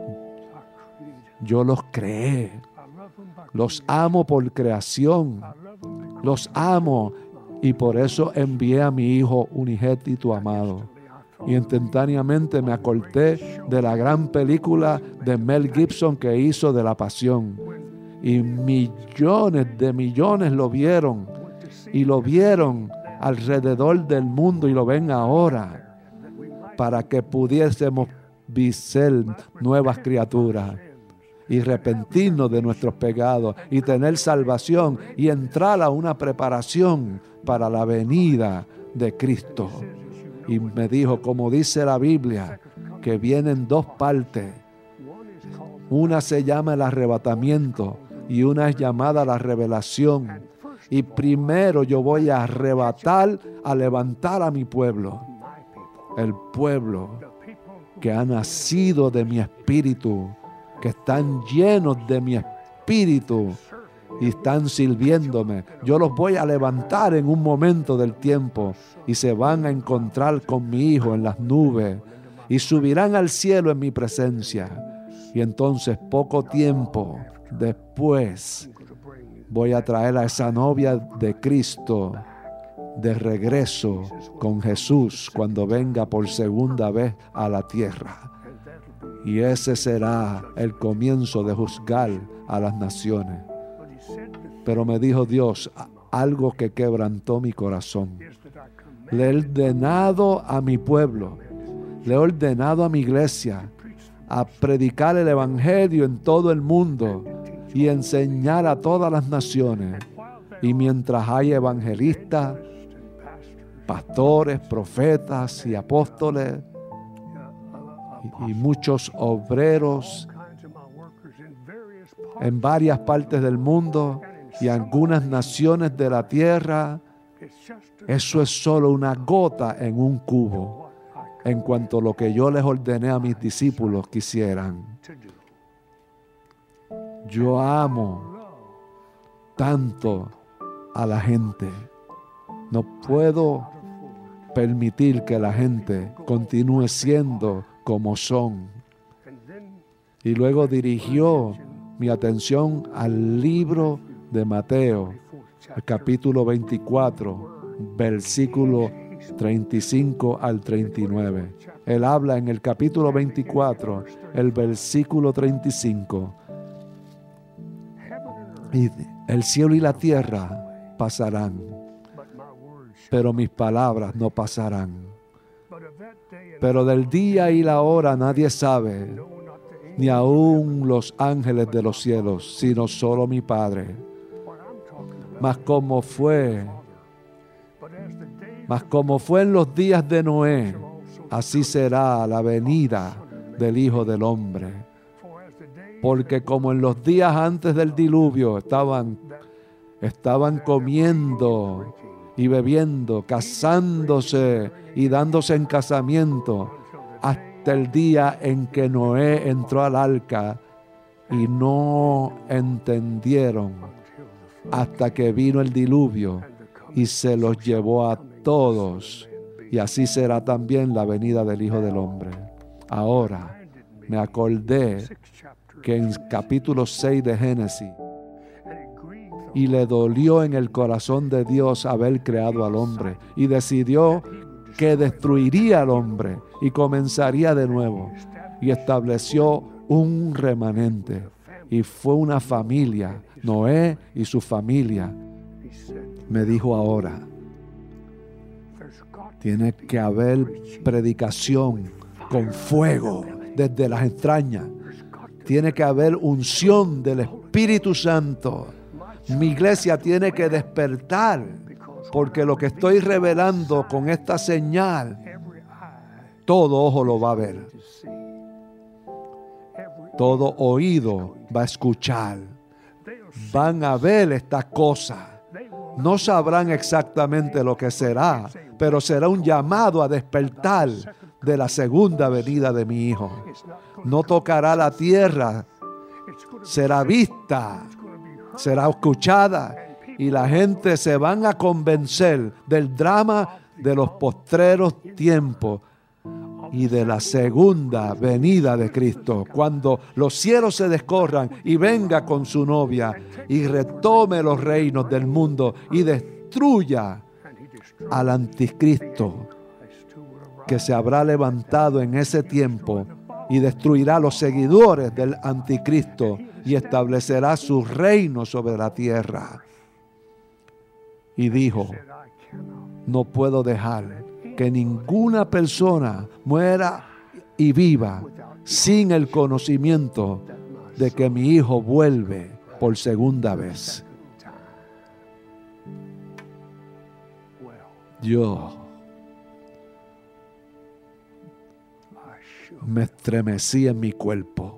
Yo los creé. Los amo por creación. Los amo y por eso envié a mi Hijo unigénito amado. Y instantáneamente me acordé de la gran película de Mel Gibson que hizo de la Pasión. Y millones de millones lo vieron. Y lo vieron alrededor del mundo y lo ven ahora. Para que pudiésemos ser nuevas criaturas. Y arrepentirnos de nuestros pecados. Y tener salvación. Y entrar a una preparación para la venida de Cristo. Y me dijo, como dice la Biblia, que vienen dos partes. Una se llama el arrebatamiento y una es llamada la revelación. Y primero yo voy a arrebatar, a levantar a mi pueblo. El pueblo que ha nacido de mi espíritu, que están llenos de mi espíritu y están sirviéndome. Yo los voy a levantar en un momento del tiempo y se van a encontrar con mi Hijo en las nubes y subirán al cielo en mi presencia. Y entonces poco tiempo después voy a traer a esa novia de Cristo de regreso con Jesús cuando venga por segunda vez a la tierra. Y ese será el comienzo de juzgar a las naciones. Pero me dijo Dios algo que quebrantó mi corazón. Le he ordenado a mi pueblo, le he ordenado a mi iglesia a predicar el evangelio en todo el mundo y enseñar a todas las naciones. Y mientras hay evangelistas, pastores, profetas y apóstoles y muchos obreros en varias partes del mundo y algunas naciones de la tierra, eso es solo una gota en un cubo en cuanto a lo que yo les ordené a mis discípulos que hicieran. Yo amo tanto a la gente. No puedo permitir que la gente continúe siendo como son. Y luego dirigió mi atención al libro de Mateo, el capítulo 24, versículo 35 al 39. Él habla en el capítulo 24, el versículo 35. Y el cielo y la tierra pasarán, pero mis palabras no pasarán. Pero del día y la hora nadie sabe, ni aun los ángeles de los cielos, sino solo mi Padre. Mas como fue en los días de Noé, así será la venida del Hijo del Hombre. Porque como en los días antes del diluvio estaban comiendo y bebiendo, casándose y dándose en casamiento, hasta el día en que Noé entró al arca y no entendieron hasta que vino el diluvio y se los llevó a todos. Y así será también la venida del Hijo del Hombre. Ahora me acordé que en capítulo 6 de Génesis, y le dolió en el corazón de Dios haber creado al hombre, y decidió que destruiría al hombre y comenzaría de nuevo, y estableció un remanente, y fue una familia, Noé y su familia. Me dijo ahora, tiene que haber predicación con fuego desde las entrañas. Tiene que haber unción del Espíritu Santo. Mi iglesia tiene que despertar, porque lo que estoy revelando con esta señal, todo ojo lo va a ver. Todo oído va a escuchar. Van a ver estas cosas. No sabrán exactamente lo que será, pero será un llamado a despertar de la segunda venida de mi Hijo. No tocará la tierra, será vista, será escuchada, y la gente se van a convencer del drama de los postreros tiempos y de la segunda venida de Cristo, cuando los cielos se descorran y venga con su novia y retome los reinos del mundo y destruya al anticristo que se habrá levantado en ese tiempo, y destruirá a los seguidores del anticristo y establecerá su reino sobre la tierra. Y dijo, no puedo dejar que ninguna persona muera y viva sin el conocimiento de que mi Hijo vuelve por segunda vez. Yo me estremecí en mi cuerpo.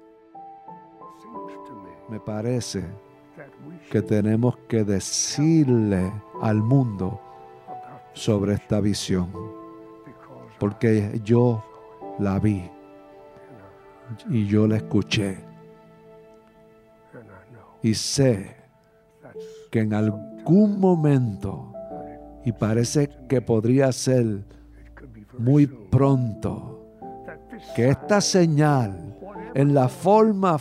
Me parece que tenemos que decirle al mundo sobre esta visión, porque yo la vi y yo la escuché, y sé que en algún momento, y parece que podría ser muy pronto, que esta señal, en la forma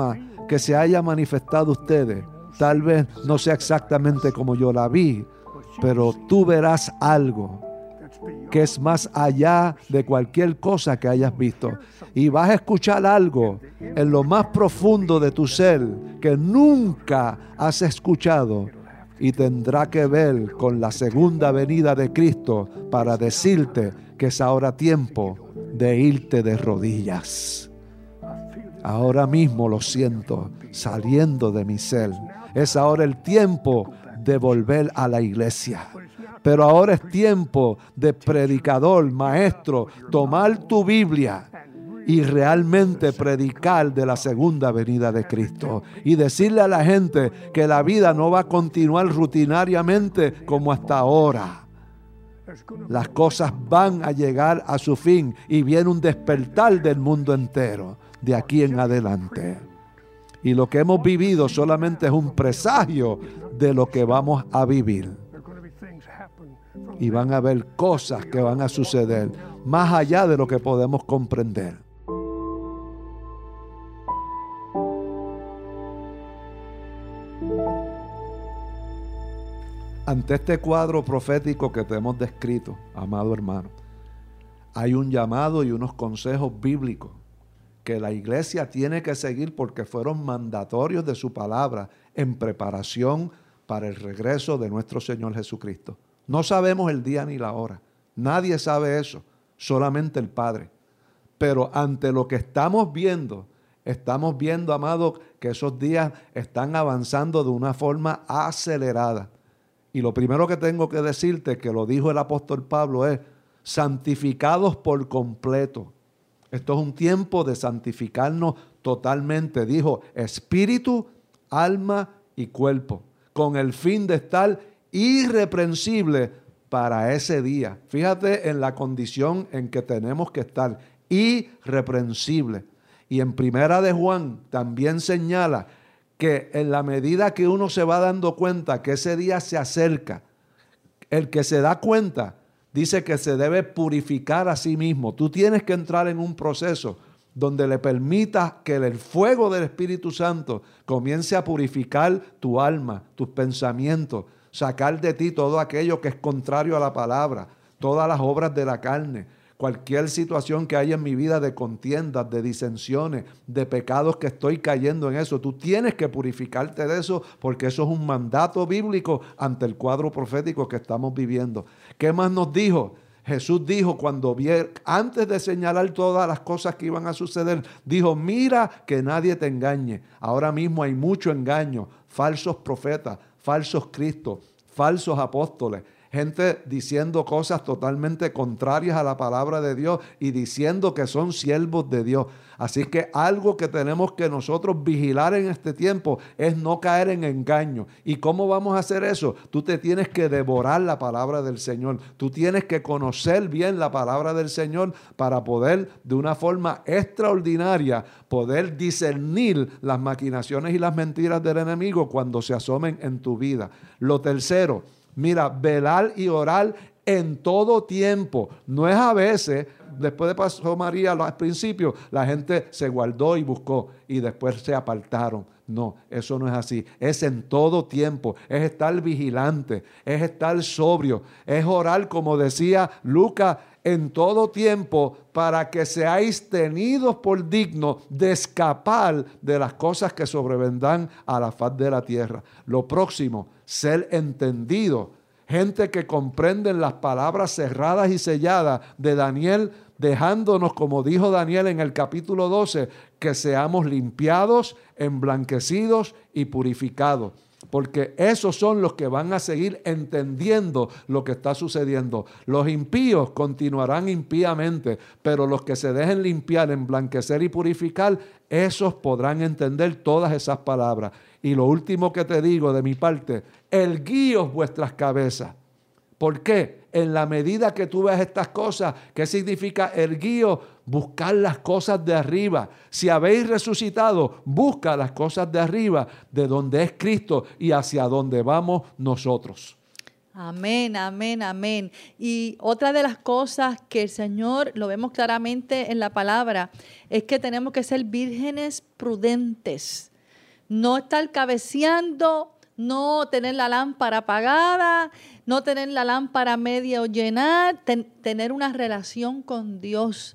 que se haya manifestado a ustedes, tal vez no sea exactamente como yo la vi, pero tú verás algo que es más allá de cualquier cosa que hayas visto. Y vas a escuchar algo en lo más profundo de tu ser que nunca has escuchado. Y tendrá que ver con la segunda venida de Cristo para decirte que es ahora tiempo de irte de rodillas. Ahora mismo lo siento saliendo de mi ser. Es ahora el tiempo de volver a la iglesia. Pero ahora es tiempo de predicador, maestro, tomar tu Biblia y realmente predicar de la segunda venida de Cristo. Y decirle a la gente que la vida no va a continuar rutinariamente como hasta ahora. Las cosas van a llegar a su fin y viene un despertar del mundo entero de aquí en adelante. Y lo que hemos vivido solamente es un presagio de lo que vamos a vivir. Y van a haber cosas que van a suceder más allá de lo que podemos comprender. Ante este cuadro profético que te hemos descrito, amado hermano, hay un llamado y unos consejos bíblicos que la iglesia tiene que seguir porque fueron mandatorios de su palabra en preparación para el regreso de nuestro Señor Jesucristo. No sabemos el día ni la hora. Nadie sabe eso, solamente el Padre. Pero ante lo que estamos viendo, amado, que esos días están avanzando de una forma acelerada. Y lo primero que tengo que decirte, que lo dijo el apóstol Pablo, es santificados por completo. Esto es un tiempo de santificarnos totalmente. Dijo espíritu, alma y cuerpo, con el fin de estar irreprensible para ese día. Fíjate en la condición en que tenemos que estar, irreprensible. Y en Primera de Juan también señala que en la medida que uno se va dando cuenta que ese día se acerca, el que se da cuenta dice que se debe purificar a sí mismo. Tú tienes que entrar en un proceso donde le permitas que el fuego del Espíritu Santo comience a purificar tu alma, tus pensamientos, sacar de ti todo aquello que es contrario a la palabra, todas las obras de la carne, cualquier situación que haya en mi vida de contiendas, de disensiones, de pecados que estoy cayendo en eso. Tú tienes que purificarte de eso porque eso es un mandato bíblico ante el cuadro profético que estamos viviendo. ¿Qué más nos dijo? Jesús dijo antes de señalar todas las cosas que iban a suceder, dijo, mira que nadie te engañe. Ahora mismo hay mucho engaño, falsos profetas, falsos cristos, falsos apóstoles, gente diciendo cosas totalmente contrarias a la palabra de Dios y diciendo que son siervos de Dios. Así que algo que tenemos que nosotros vigilar en este tiempo es no caer en engaño. ¿Y cómo vamos a hacer eso? Tú te tienes que devorar la palabra del Señor. Tú tienes que conocer bien la palabra del Señor para poder, de una forma extraordinaria, poder discernir las maquinaciones y las mentiras del enemigo cuando se asomen en tu vida. Lo tercero, mira, velar y orar en todo tiempo. No es a veces. Después de pasó María al principio, la gente se guardó y buscó y después se apartaron. No, eso no es así. Es en todo tiempo. Es estar vigilante, es estar sobrio, es orar, como decía Lucas, en todo tiempo, para que seáis tenidos por dignos de escapar de las cosas que sobrevendrán a la faz de la tierra. Lo próximo, ser entendido. Gente que comprenden las palabras cerradas y selladas de Daniel, dejándonos, como dijo Daniel en el capítulo 12, que seamos limpiados, emblanquecidos y purificados. Porque esos son los que van a seguir entendiendo lo que está sucediendo. Los impíos continuarán impíamente, pero los que se dejen limpiar, emblanquecer y purificar, esos podrán entender todas esas palabras. Y lo último que te digo de mi parte, erguíos vuestras cabezas. ¿Por qué? En la medida que tú ves estas cosas, ¿qué significa erguíos? Buscar las cosas de arriba. Si habéis resucitado, busca las cosas de arriba, de donde es Cristo y hacia donde vamos nosotros. Amén, amén, amén. Y otra de las cosas que el Señor, lo vemos claramente en la palabra, es que tenemos que ser vírgenes prudentes. No estar cabeceando no tener la lámpara apagada, no tener la lámpara media o llenar, tener una relación con Dios,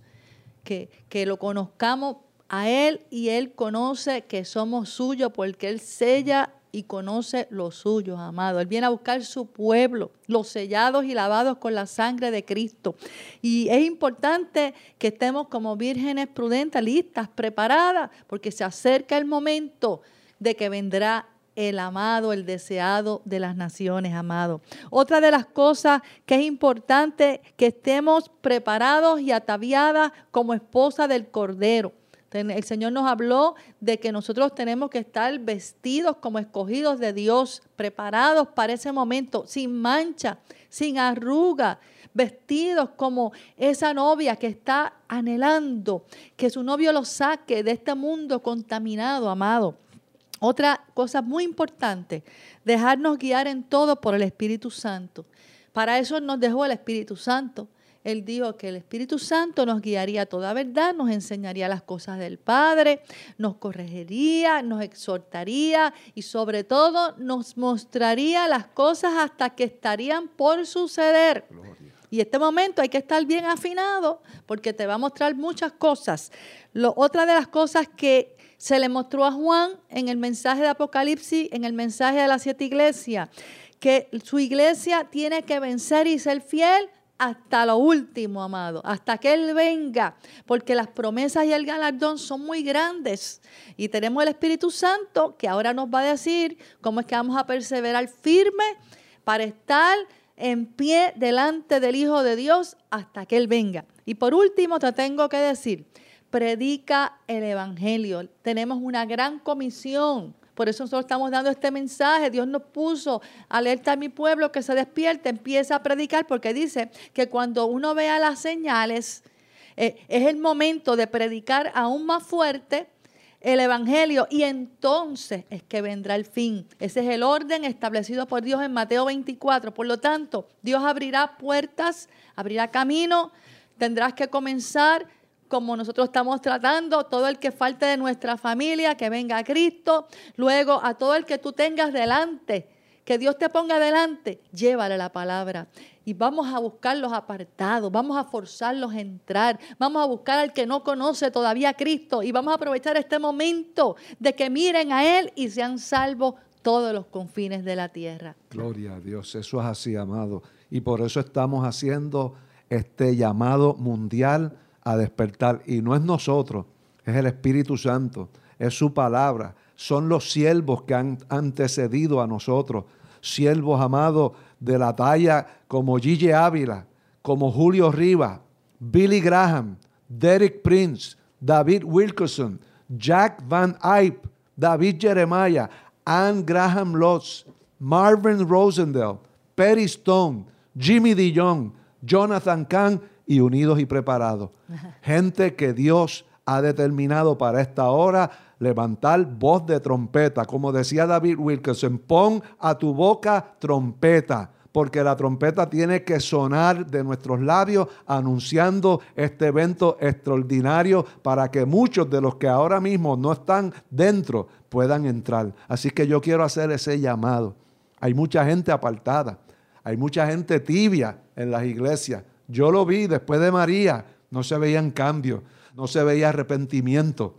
que lo conozcamos a Él y Él conoce que somos suyos porque Él sella y conoce los suyos, amado. Él viene a buscar su pueblo, los sellados y lavados con la sangre de Cristo. Y es importante que estemos como vírgenes prudentes, listas, preparadas, porque se acerca el momento de que vendrá el amado, el deseado de las naciones, amado. Otra de las cosas que es importante, que estemos preparados y ataviadas como esposa del Cordero. El Señor nos habló de que nosotros tenemos que estar vestidos como escogidos de Dios, preparados para ese momento, sin mancha, sin arruga, vestidos como esa novia que está anhelando que su novio lo saque de este mundo contaminado, amado. Otra cosa muy importante, dejarnos guiar en todo por el Espíritu Santo. Para eso nos dejó el Espíritu Santo. Él dijo que el Espíritu Santo nos guiaría a toda verdad, nos enseñaría las cosas del Padre, nos corregiría, nos exhortaría y sobre todo nos mostraría las cosas hasta que estarían por suceder. Gloria. Y este momento hay que estar bien afinado porque te va a mostrar muchas cosas. Otra de las cosas que se le mostró a Juan en el mensaje de Apocalipsis, en el mensaje de las 7 iglesias, que su iglesia tiene que vencer y ser fiel hasta lo último, amado, hasta que Él venga, porque las promesas y el galardón son muy grandes. Y tenemos el Espíritu Santo que ahora nos va a decir cómo es que vamos a perseverar firme para estar en pie delante del Hijo de Dios hasta que Él venga. Y por último te tengo que decir, predica el Evangelio. Tenemos una gran comisión. Por eso nosotros estamos dando este mensaje. Dios nos puso, alerta a mi pueblo que se despierte, empieza a predicar, porque dice que cuando uno vea las señales, es el momento de predicar aún más fuerte el Evangelio y entonces es que vendrá el fin. Ese es el orden establecido por Dios en Mateo 24. Por lo tanto, Dios abrirá puertas, abrirá camino, tendrás que comenzar como nosotros estamos tratando, todo el que falte de nuestra familia, que venga a Cristo. Luego a todo el que tú tengas delante, que Dios te ponga delante, llévale la palabra. Y vamos a buscar los apartados, vamos a forzarlos a entrar, vamos a buscar al que no conoce todavía a Cristo y vamos a aprovechar este momento de que miren a Él y sean salvos todos los confines de la tierra. Gloria a Dios, eso es así, amado. Y por eso estamos haciendo este llamado mundial a despertar, y no es nosotros, es el Espíritu Santo, es su palabra, son los siervos que han antecedido a nosotros, siervos amados de la talla como Gigi Ávila, como Julio Rivas, Billy Graham, Derek Prince, David Wilkerson, Jack Van Eyck, David Jeremiah, Ann Graham Lotz, Marvin Rosendale, Perry Stone, Jimmy DeYoung, Jonathan Kahn y Unidos y Preparados. Gente que Dios ha determinado para esta hora levantar voz de trompeta. Como decía David Wilkerson, pon a tu boca trompeta, porque la trompeta tiene que sonar de nuestros labios anunciando este evento extraordinario para que muchos de los que ahora mismo no están dentro puedan entrar. Así que yo quiero hacer ese llamado. Hay mucha gente apartada, hay mucha gente tibia en las iglesias. Yo lo vi después de María, no se veían cambios, no se veía arrepentimiento.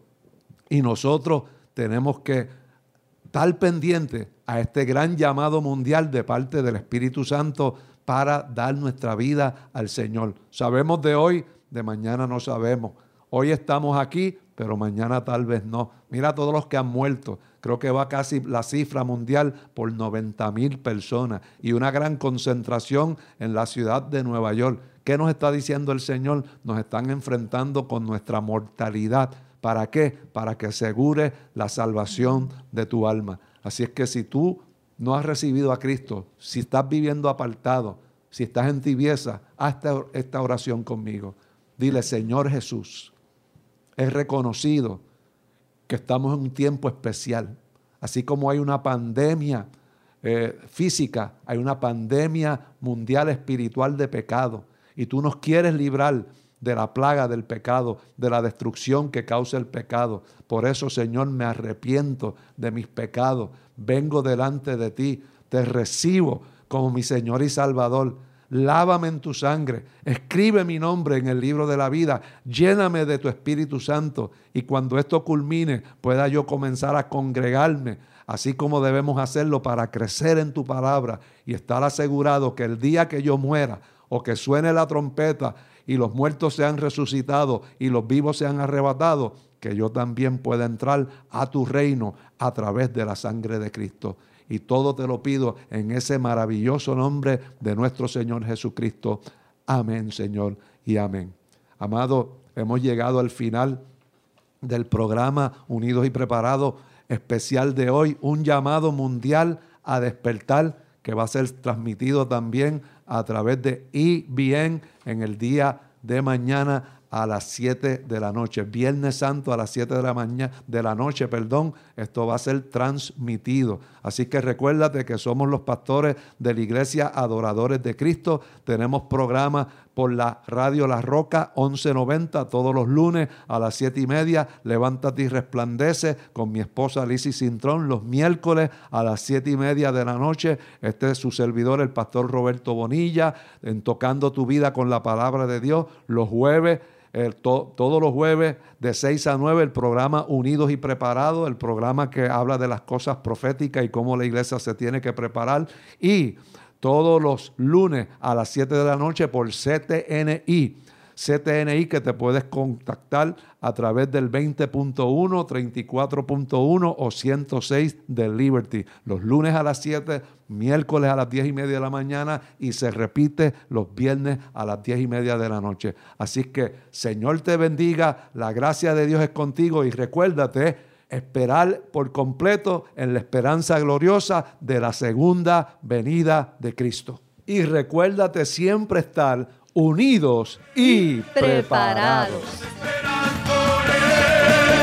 Y nosotros tenemos que estar pendientes a este gran llamado mundial de parte del Espíritu Santo para dar nuestra vida al Señor. Sabemos de hoy, de mañana no sabemos. Hoy estamos aquí, pero mañana tal vez no. Mira todos los que han muerto. Creo que va casi la cifra mundial por 90,000 personas y una gran concentración en la ciudad de Nueva York. ¿Qué nos está diciendo el Señor? Nos están enfrentando con nuestra mortalidad. ¿Para qué? Para que asegure la salvación de tu alma. Así es que si tú no has recibido a Cristo, si estás viviendo apartado, si estás en tibieza, haz esta oración conmigo. Dile, Señor Jesús, he reconocido que estamos en un tiempo especial. Así como hay una pandemia física, hay una pandemia mundial espiritual de pecado. Y tú nos quieres librar de la plaga del pecado, de la destrucción que causa el pecado. Por eso, Señor, me arrepiento de mis pecados. Vengo delante de ti, te recibo como mi Señor y Salvador. Lávame en tu sangre, escribe mi nombre en el libro de la vida, lléname de tu Espíritu Santo, y cuando esto culmine pueda yo comenzar a congregarme, así como debemos hacerlo para crecer en tu palabra y estar asegurado que el día que yo muera o que suene la trompeta y los muertos sean resucitados y los vivos sean arrebatados, que yo también pueda entrar a tu reino a través de la sangre de Cristo. Y todo te lo pido en ese maravilloso nombre de nuestro Señor Jesucristo. Amén, Señor, y amén. Amado, hemos llegado al final del programa Unidos y Preparados especial de hoy, un llamado mundial a despertar, que va a ser transmitido también a través de EBN en el día de mañana a las 7 de la noche. Viernes Santo a las 7 de la noche, esto va a ser transmitido. Así que recuérdate que somos los pastores de la Iglesia Adoradores de Cristo. Tenemos programas por la radio La Roca 1190 todos los lunes a las 7:30. Levántate y resplandece con mi esposa Lizzy Cintrón los miércoles a las 7:30 de la noche. Este es su servidor, el pastor Roberto Bonilla, en Tocando tu Vida con la Palabra de Dios. Los jueves, todos los jueves de 6 a 9, el programa Unidos y Preparados, el programa que habla de las cosas proféticas y cómo la iglesia se tiene que preparar. Y todos los lunes a las 7 de la noche por CTNI, que te puedes contactar a través del 20.1, 34.1 o 106 de Liberty. Los lunes a las 7, miércoles a las 10:30 de la mañana y se repite los viernes a las 10:30 de la noche. Así que, Señor te bendiga, la gracia de Dios es contigo y recuérdate, esperar por completo en la esperanza gloriosa de la segunda venida de Cristo. Y recuérdate siempre estar unidos y preparados. Preparados.